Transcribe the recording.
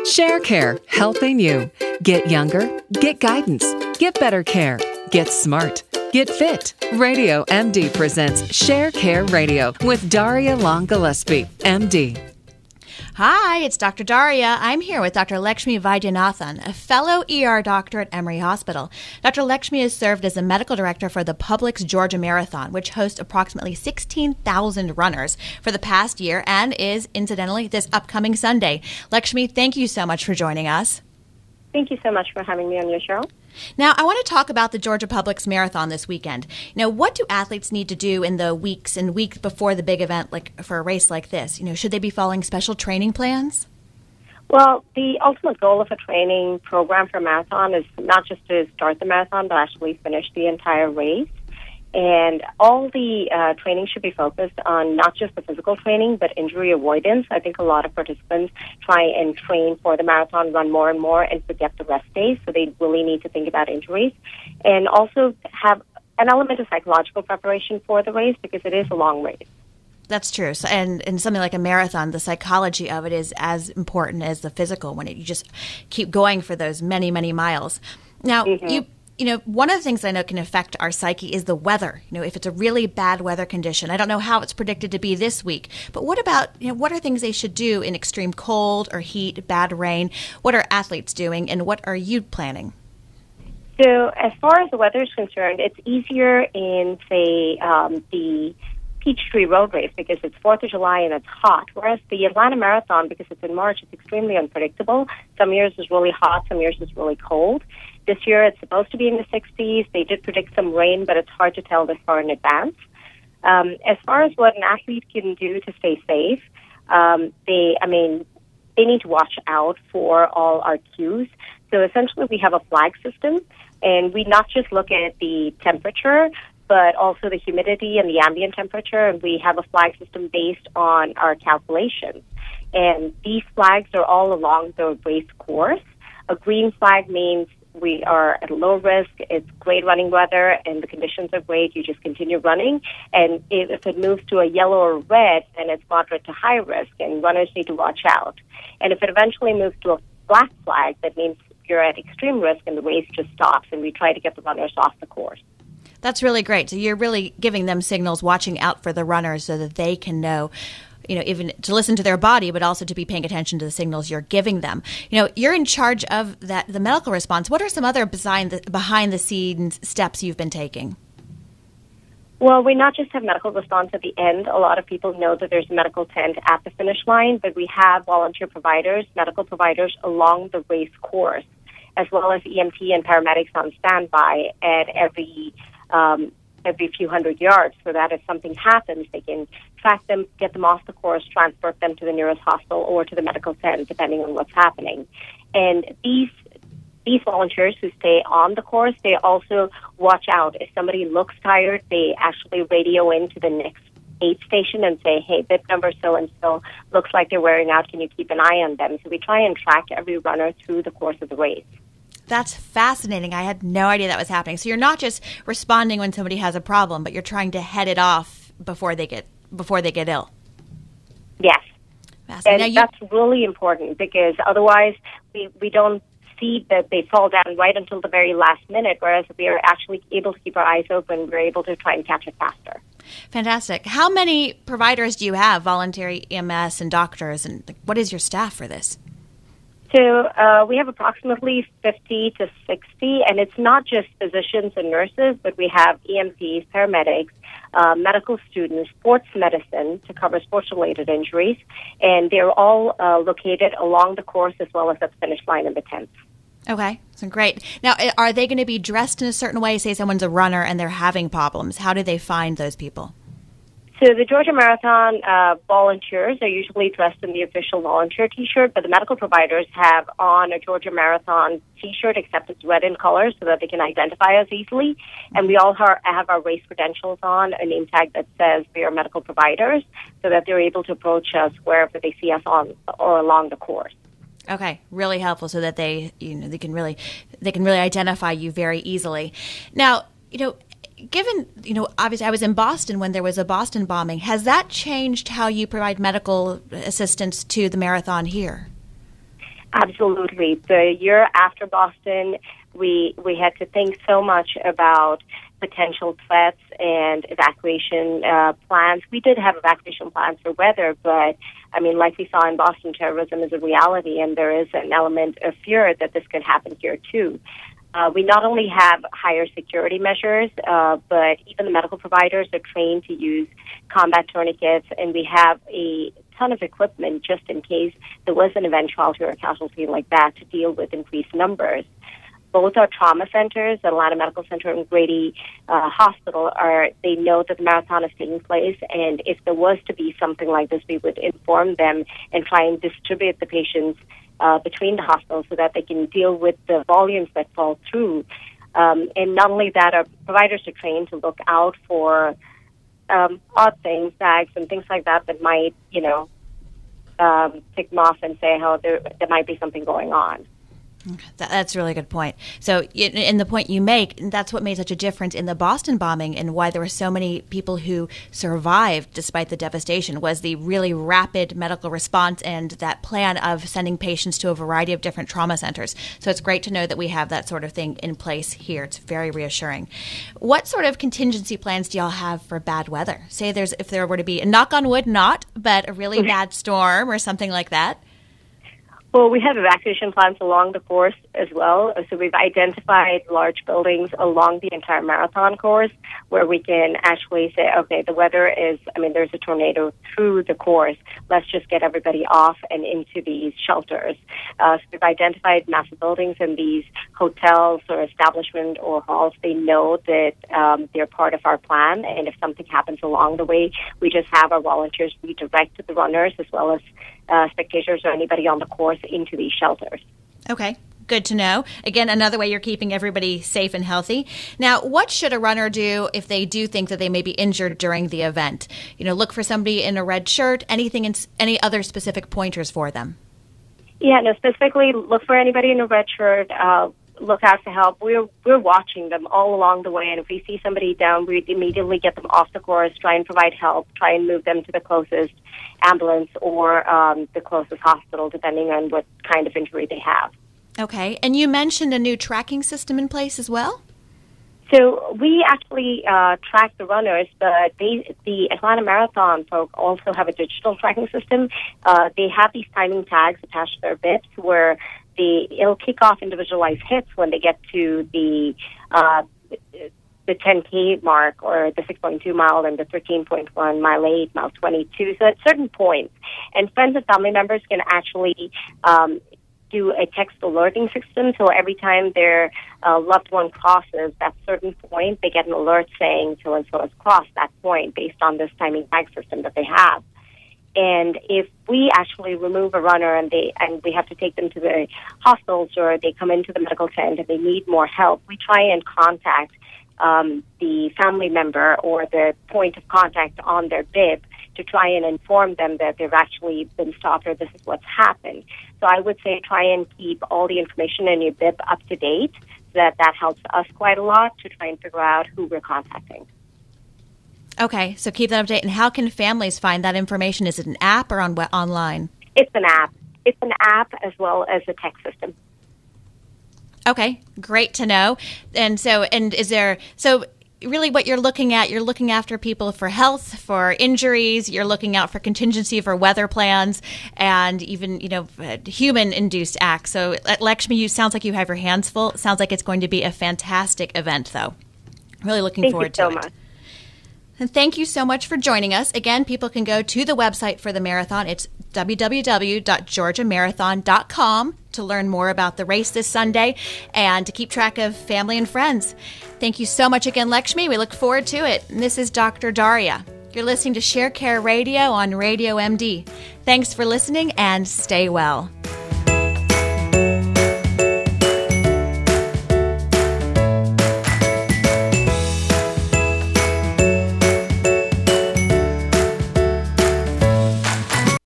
ShareCare, helping you. Get younger, get guidance, get better care, get smart, get fit. Radio MD presents ShareCare Radio with Daria Long Gillespie, MD. Hi, it's Dr. Daria. I'm here with Dr. Lakshmi Vaidyanathan, a fellow ER doctor at Emory Hospital. Dr. Lakshmi has served as the medical director for the Publix Georgia Marathon, which hosts approximately 16,000 runners for the past year and is, incidentally, this upcoming Sunday. Lakshmi, thank you so much for joining us. Thank you so much for having me on your show. Now, I want to talk about the Georgia Publix Marathon this weekend. What do athletes need to do in the weeks before the big event, like for a race like this? Should they be following special training plans? Well, the ultimate goal of a training program for a marathon is not just to start the marathon, but actually finish the entire race. And all the training should be focused on not just the physical training, but injury avoidance. I think a lot of participants try and train for the marathon, run more and more, and forget the rest days. So they really need to think about injuries. And also have an element of psychological preparation for the race because it is a long race. That's true. So, and in something like a marathon, the psychology of it is as important as the physical when you just keep going for those many, many miles. Now, one of the things I know can affect our psyche is the weather. If it's a really bad weather condition, I don't know how it's predicted to be this week, but what about, what are things they should do in extreme cold or heat, bad rain? What are athletes doing and what are you planning? So as far as the weather is concerned, it's easier in, say, the Peachtree Road Race because it's 4th of July and it's hot, whereas the Atlanta Marathon, because it's in March, it's extremely unpredictable. Some years it's really hot, some years it's really cold. This year it's supposed to be in the 60s. They did predict some rain, but it's hard to tell this far in advance. As far as what an athlete can do to stay safe, they need to watch out for all our cues. So essentially we have a flag system, and we not just look at the temperature, but also the humidity and the ambient temperature, and we have a flag system based on our calculations. And these flags are all along the race course. A green flag means we are at low risk, it's great running weather, and the conditions are great, you just continue running. And if it moves to a yellow or red, then it's moderate to high risk, and runners need to watch out. And if it eventually moves to a black flag, that means you're at extreme risk, and the race just stops, and we try to get the runners off the course. That's really great. So you're really giving them signals, watching out for the runners so that they can know, even to listen to their body, but also to be paying attention to the signals you're giving them. You're in charge of the medical response. What are some other behind the scenes steps you've been taking? Well, we not just have medical response at the end. A lot of people know that there's a medical tent at the finish line, but we have volunteer providers, medical providers along the race course, as well as EMT and paramedics on standby at every few hundred yards, so that if something happens, they can track them, get them off the course, transport them to the nearest hospital or to the medical tent, depending on what's happening. And these volunteers who stay on the course, they also watch out. If somebody looks tired, they actually radio into the next aid station and say, hey, bib number so-and-so looks like they're wearing out. Can you keep an eye on them? So we try and track every runner through the course of the race. That's fascinating. I had no idea that was happening. So you're not just responding when somebody has a problem, but you're trying to head it off before they get ill. Yes. Fascinating. And that's really important because otherwise we don't see that they fall down right until the very last minute, whereas if we are actually able to keep our eyes open, we're able to try and catch it faster. Fantastic. How many providers do you have, voluntary EMS and doctors, and what is your staff for this? So we have approximately 50 to 60, and it's not just physicians and nurses, but we have EMTs, paramedics, medical students, sports medicine to cover sports-related injuries, and they're all located along the course as well as at the finish line in the tents. Okay, so great. Now, are they going to be dressed in a certain way? Say someone's a runner and they're having problems. How do they find those people? So the Georgia Marathon volunteers are usually dressed in the official volunteer T-shirt, but the medical providers have on a Georgia Marathon T-shirt, except it's red in color so that they can identify us easily. And we all have our race credentials on, a name tag that says we are medical providers, so that they're able to approach us wherever they see us on or along the course. Okay, really helpful so that they can really identify you very easily. Now, given, obviously I was in Boston when there was a Boston bombing. Has that changed how you provide medical assistance to the marathon here? Absolutely. The year after Boston, we had to think so much about potential threats and evacuation plans. We did have evacuation plans for weather, but I mean, like we saw in Boston, terrorism is a reality, and there is an element of fear that this could happen here too. We not only have higher security measures, but even the medical providers are trained to use combat tourniquets, and we have a ton of equipment just in case there was an eventuality or a casualty like that to deal with increased numbers. Both our trauma centers, the Atlanta Medical Center and Grady Hospital, they know that the marathon is taking place, and if there was to be something like this, we would inform them and try and distribute the patients between the hospitals so that they can deal with the volumes that fall through. And not only that, our providers are trained to look out for odd things, tags, and things like that might, tick them off and say, oh, there might be something going on. That's a really good point. So in the point you make, that's what made such a difference in the Boston bombing and why there were so many people who survived despite the devastation was the really rapid medical response and that plan of sending patients to a variety of different trauma centers. So it's great to know that we have that sort of thing in place here. It's very reassuring. What sort of contingency plans do y'all have for bad weather? Say if there were to be, knock on wood, not, but a really bad storm or something like that? Well, we have evacuation plans along the course as well. So we've identified large buildings along the entire marathon course where we can actually say, okay, the weather is, there's a tornado through the course. Let's just get everybody off and into these shelters. So we've identified massive buildings in these hotels or establishment or halls. They know that they're part of our plan. And if something happens along the way, we just have our volunteers redirect the runners as well as spectators or anybody on the course into these shelters. Okay, good to know. Again, another way you're keeping everybody safe and healthy. Now, what should a runner do if they do think that they may be injured during the event? Look for somebody in a red shirt, any other specific pointers for them? Yeah, no, specifically look for anybody in a red shirt. Look out for help. We're watching them all along the way, and if we see somebody down, we immediately get them off the course, try and provide help, try and move them to the closest ambulance or the closest hospital, depending on what kind of injury they have. Okay, and you mentioned a new tracking system in place as well? So we actually track the runners, but the Atlanta Marathon folk also have a digital tracking system. They have these timing tags attached to their bibs where it'll kick off individualized hits when they get to the 10K mark or the 6.2 mile and the 13.1 mile 8, mile 22. So at certain points, and friends and family members can actually do a text alerting system. So every time their loved one crosses that certain point, they get an alert saying so and so has crossed that point based on this timing tag system that they have. And if we actually remove a runner and we have to take them to the hospitals or they come into the medical tent and they need more help, we try and contact the family member or the point of contact on their bib to try and inform them that they've actually been stopped or this is what's happened. So I would say try and keep all the information in your bib up to date so that helps us quite a lot to try and figure out who we're contacting. Okay, so keep that up to date. And how can families find that information? Is it an app or online? It's an app. It's an app as well as a text system. Okay, great to know. And really what you're looking after people for health, for injuries, you're looking out for contingency for weather plans, and even, human-induced acts. So, Lakshmi, you sounds like you have your hands full. It sounds like it's going to be a fantastic event, though. Really looking forward to it. Thank you so much. And thank you so much for joining us. Again, people can go to the website for the marathon. It's www.georgiamarathon.com to learn more about the race this Sunday and to keep track of family and friends. Thank you so much again, Lakshmi. We look forward to it. And this is Dr. Daria. You're listening to Share Care Radio on Radio MD. Thanks for listening and stay well.